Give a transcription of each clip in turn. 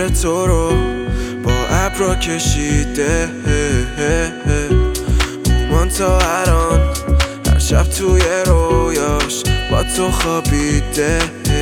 دل تو رو با ابرا کشیده، اومان تا الان هر شب توی رویاش با تو خوابیده.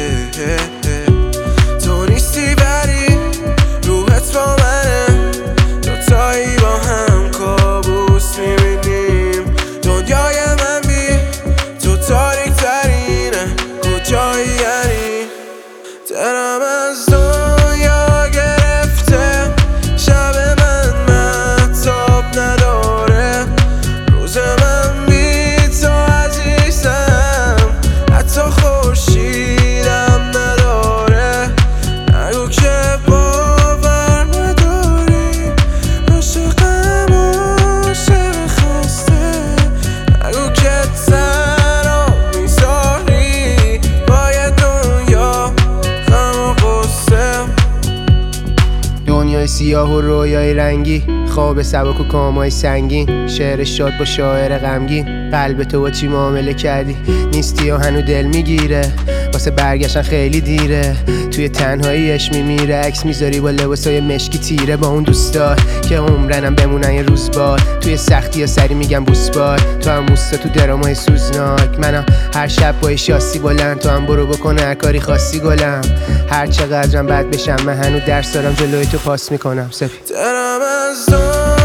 تو نیستی ولی روحت با منه، دوتایی با هم کابوس میبینیم. دنیای من بی تو تاریک ترینه، کجایی یعنی؟ دلم از دنیا گرفته، شب من مهتاب نداره، روز من بی تو عزیزم حتی خورشیدم نداره. نگو که باور نداری، عاشقم عاشق خسته، نگو که تنها میذاری با دنیا غم و غصه. دنیای سیاه و رویای رنگی، خواب سبک و کامای سنگین، شعر شاد با شاعر غمگین. قلب تو با چی معامله کردی؟ نیستی و هنو دل میگیره، واسه برگشتن خیلی دیره. توی تنهاییش میمیره، عکس میذاری با لباسای مشکی تیره، با اون دوستار که عمرنم بمونن یه روز بار. توی سختی یا سری میگم بوسبار، تو هم موستا تو درامای سوزناک. منم هر شب با شاسی بلند، تو هم برو بکن هر کاری خاصی گلم. هر چقدرم بد بشم من هنو درس دارم، جلوی تو پاس میکنم سفید. دلم از